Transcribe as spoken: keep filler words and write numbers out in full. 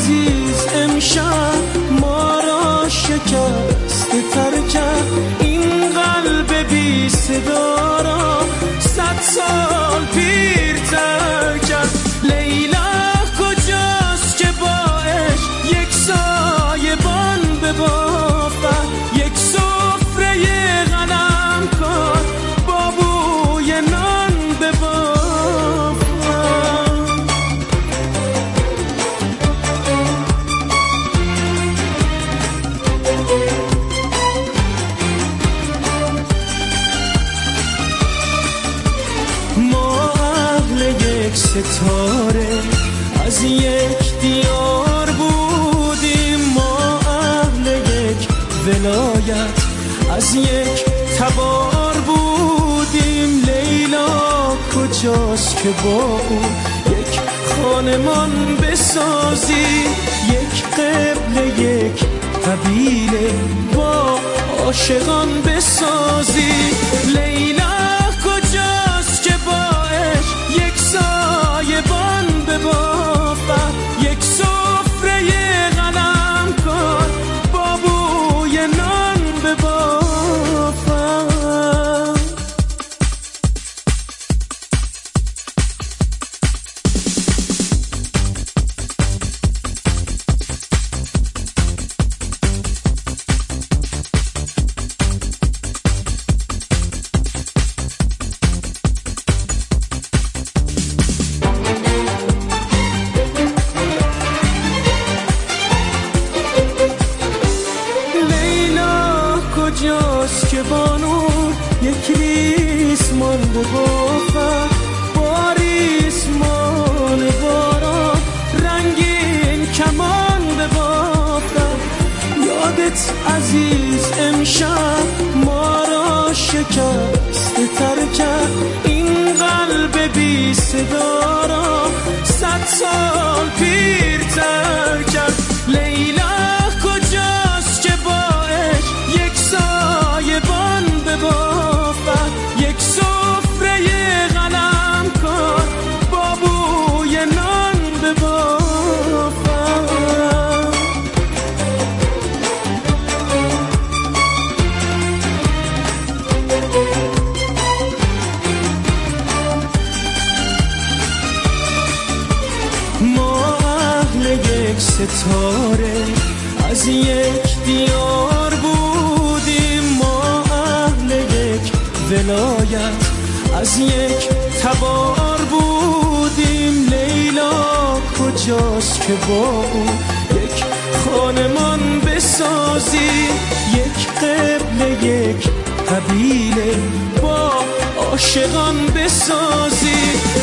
عزیز امشب ما را شکست تر کرد، این قلب بی صدا را صد سال پیرتر کرد. لیلا کجاست که با عشق یک سایبان ببافد، یک سفره غنم کن با بوی نان ببافد. ما اهل یک ستاره از یک دیار بودیم، ما اهل یک ولایت از یک تبار بودیم. لیلا کجاست که با او یک خانمان بسازی، یک قبل یک قبیله با عاشقان بسازی. لیلا کجاست که با عشق یک سایبان ببافد، یک سفره غنم کن با بوی نان ببافد. کجاست که بانو یک ریسمان ببافد، با ریسمان باران رنگین کمان ببافد. یادت عزیز امشب ما را شکست تر کرد، این قلب بی صدا را صد سال پیرتر کرد. لیلا کجاست که با عشق یک سایبان ببافد، یک سفره غنم کن با بوی نان ببافد. ما اهل یک ستاره از یک دیار بودیم، ما اهل یک ولایت از یک تبار بودیم. لیلا کجاست که با او یک خانمان بسازی، یک قبل یک قبیله با عاشقان بسازی.